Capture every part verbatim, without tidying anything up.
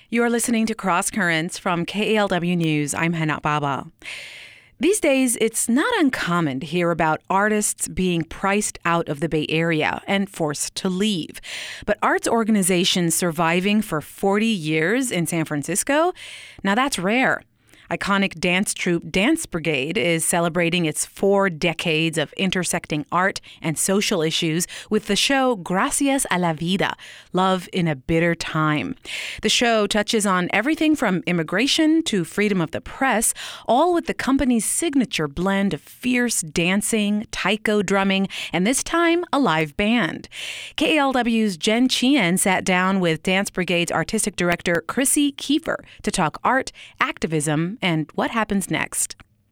You're listening to Cross Currents from K A L W News. I'm Hana Baba. These days, it's not uncommon to hear about artists being priced out of the Bay Area and forced to leave. But arts organizations surviving for forty years in San Francisco, now that's rare. Iconic dance troupe Dance Brigade is celebrating its four decades of intersecting art and social issues with the show Gracias a la Vida, Love in a Bitter Time. The show touches on everything from immigration to freedom of the press, all with the company's signature blend of fierce dancing, taiko drumming, and this time a live band. K A L W's Jen Chien sat down with Dance Brigade's artistic director Chrissy Kiefer to talk art, activism, and what happens next.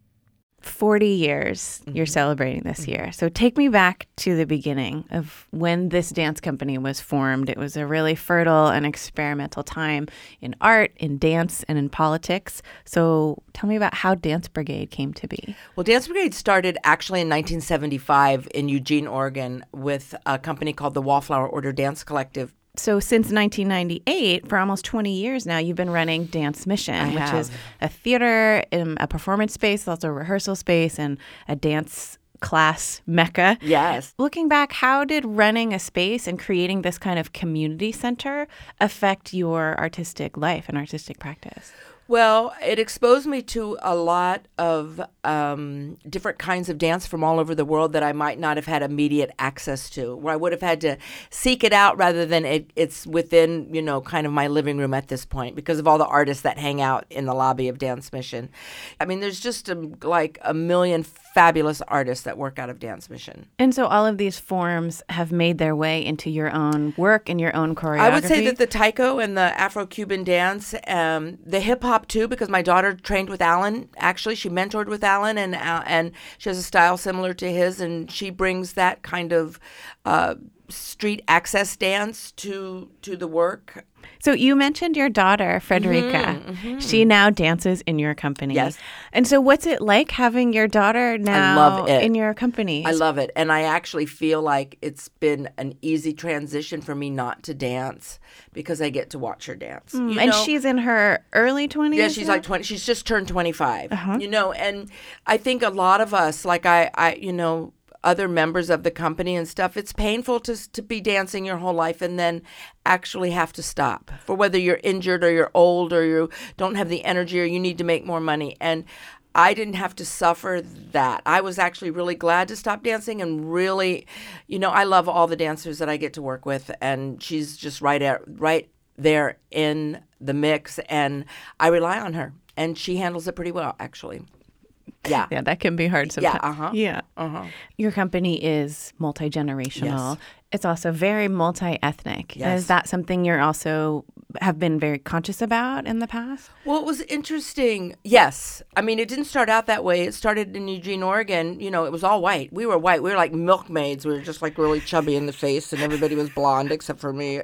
forty years mm-hmm. you're celebrating this mm-hmm. year. So take me back to the beginning of when this dance company was formed. It was a really fertile and experimental time in art, in dance, and in politics. So tell me about how Dance Brigade came to be. Well, Dance Brigade started actually in nineteen seventy-five in Eugene, Oregon, with a company called the Wallflower Order Dance Collective. So since nineteen ninety-eight, for almost twenty years now, you've been running Dance Mission, I which have. is a theater, um, a performance space, also a rehearsal space, and a dance class mecca. Yes. Looking back, how did running a space and creating this kind of community center affect your artistic life and artistic practice? Well, it exposed me to a lot of um, different kinds of dance from all over the world that I might not have had immediate access to, where I would have had to seek it out rather than it, it's within, you know, kind of my living room at this point because of all the artists that hang out in the lobby of Dance Mission. I mean, there's just a, like a million fabulous artists that work out of Dance Mission. And so all of these forms have made their way into your own work and your own choreography? I would say that the taiko and the Afro-Cuban dance, um, the hip-hop too, because my daughter trained with Alan. Actually, she mentored with Alan, and uh, and she has a style similar to his, and she brings that kind of uh, street access dance to to the work. So you mentioned your daughter, Frederica. Mm-hmm, mm-hmm. She now dances in your company. Yes. And so what's it like having your daughter now I love it. in your company? I love it. And I actually feel like it's been an easy transition for me not to dance because I get to watch her dance. Mm, you and know? she's in her early twenties? Yeah, she's now? like twenty. She's just turned twenty-five. Uh-huh. You know, and I think a lot of us, like I, I you know, other members of the company and stuff, it's painful to to be dancing your whole life and then actually have to stop for whether you're injured or you're old or you don't have the energy or you need to make more money. And I didn't have to suffer that. I was actually really glad to stop dancing and really, you know, I love all the dancers that I get to work with, and she's just right at, right there in the mix, and I rely on her, and she handles it pretty well, actually. Yeah. Yeah, that can be hard sometimes. Yeah, uh-huh. Yeah. Uh-huh. Your company is multi-generational. Yes. It's also very multi-ethnic. Yes. Is that something you're also have been very conscious about in the past? Well, it was interesting. Yes. I mean, it didn't start out that way. It started in Eugene, Oregon. You know, it was all white. We were white. We were like milkmaids. We were just like really chubby in the face, and everybody was blonde except for me.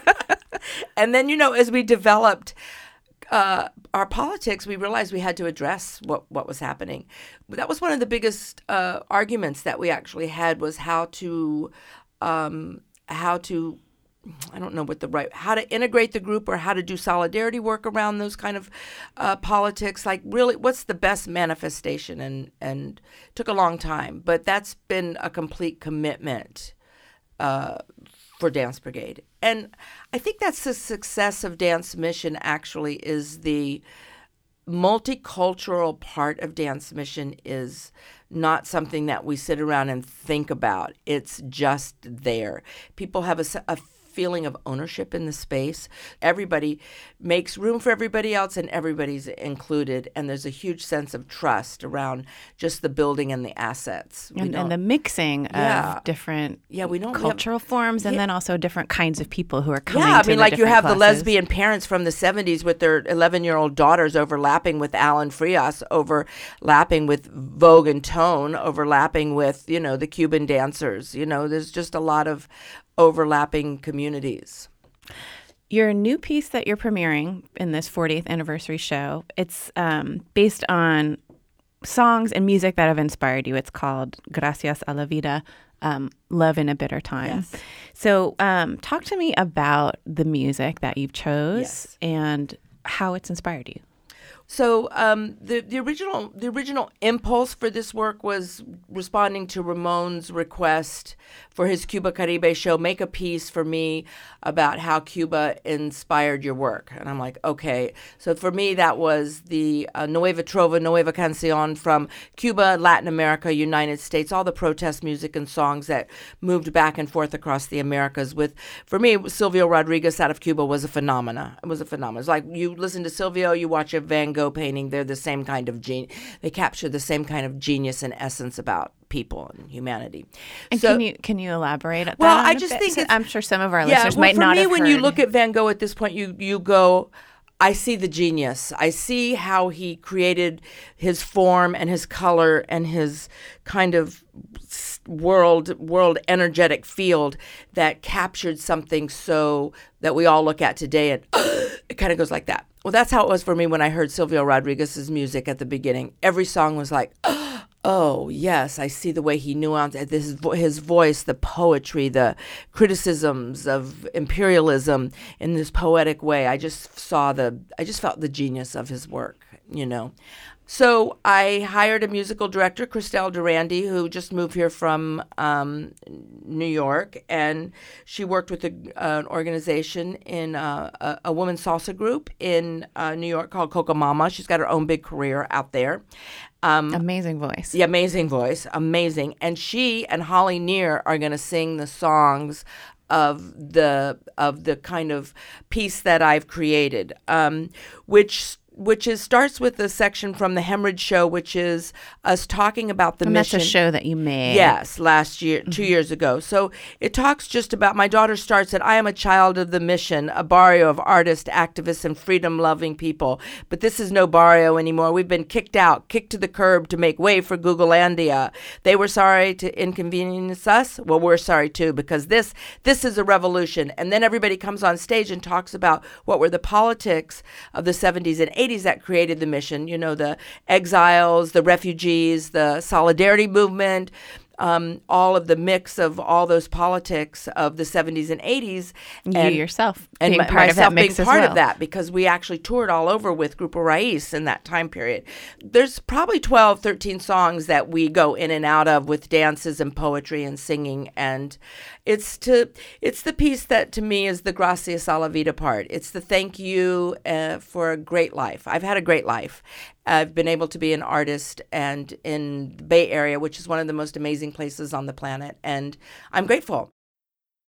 And then, you know, as we developed Uh, our politics, we realized we had to address what, what was happening. But that was one of the biggest uh, arguments that we actually had, was how to, um, how to, I don't know what the right, how to integrate the group or how to do solidarity work around those kind of uh, politics. Like, really, what's the best manifestation? And, and it took a long time, but that's been a complete commitment uh for Dance Brigade. And I think that's the success of Dance Mission, actually, is the multicultural part of Dance Mission is not something that we sit around and think about. It's just there. People have a, a feeling of ownership in the space. Everybody makes room for everybody else, and everybody's included. And there's a huge sense of trust around just the building and the assets. And, and the mixing Yeah. of different Yeah, we don't- we cultural forms, and Yeah. then also different kinds of people who are coming Yeah, I to mean, the like you different have the classes. lesbian parents from the seventies with their eleven-year-old daughters overlapping with Alan Frias, overlapping with Vogue and Tone, overlapping with, you know, the Cuban dancers. You know, there's just a lot of overlapping communities. Your new piece that you're premiering in this fortieth anniversary show, it's um, based on songs and music that have inspired you. It's called Gracias a la Vida, um, Love in a Bitter Time. Yes. So um, talk to me about the music that you've chose Yes. and how it's inspired you. So um, the the original the original impulse for this work was responding to Ramon's request for his Cuba Caribe show. Make a piece for me about how Cuba inspired your work, and I'm like, okay. So for me, that was the uh, Nueva Trova, Nueva Canción from Cuba, Latin America, United States, all the protest music and songs that moved back and forth across the Americas. With for me, Silvio Rodriguez out of Cuba was a phenomena. It was a phenomenon. It's like you listen to Silvio, you watch a Van Gogh painting, they're the same kind of gene. They capture the same kind of genius and essence about people and humanity. And So- can you can you elaborate? At Well, that I on a just bit? think So it's- I'm sure some of our yeah, listeners well, might for not me, have when heard. you look at Van Gogh at this point, you you go, I see the genius. I see how he created his form and his color and his kind of s- world world energetic field that captured something so that we all look at today, and it kind of goes like that. Well, that's how it was for me when I heard Silvio Rodriguez's music at the beginning. Every song was like, oh, yes, I see the way he nuanced this, vo- his voice, the poetry, the criticisms of imperialism in this poetic way. I just saw the, I just felt the genius of his work, you know. So I hired a musical director, Christelle Durandi, who just moved here from um, New York, and she worked with a, uh, an organization in uh, a, a women's salsa group in uh, New York called Coca Mama. She's got her own big career out there. Um, Amazing voice. the amazing voice, amazing. And she and Holly Near are going to sing the songs of the of the kind of piece that I've created, um, which which is starts with a section from the Hemorrhage Show, which is us talking about the And mission. that's a show that you made. Yes, last year, two years ago. So it talks just about, my daughter starts at, I am a child of the mission, a barrio of artists, activists, and freedom-loving people. But this is no barrio anymore. We've been kicked out, kicked to the curb to make way for Googlelandia. They were sorry to inconvenience us. Well, we're sorry too, because this this is a revolution. And then everybody comes on stage and talks about what were the politics of the seventies and eighties that created the mission. You know, the exiles, the refugees, the solidarity movement, um, all of the mix of all those politics of the seventies and eighties. You and, yourself and being my- part of that myself mix being as part well. of that, because we actually toured all over with Grupo Raiz in that time period. There's probably twelve, thirteen songs that we go in and out of with dances and poetry and singing, and it's to it's the piece that to me is the gracias a la vida part. It's the thank you uh, for a great life. I've had a great life. I've been able to be an artist and in the Bay Area, which is one of the most amazing places on the planet, and I'm grateful.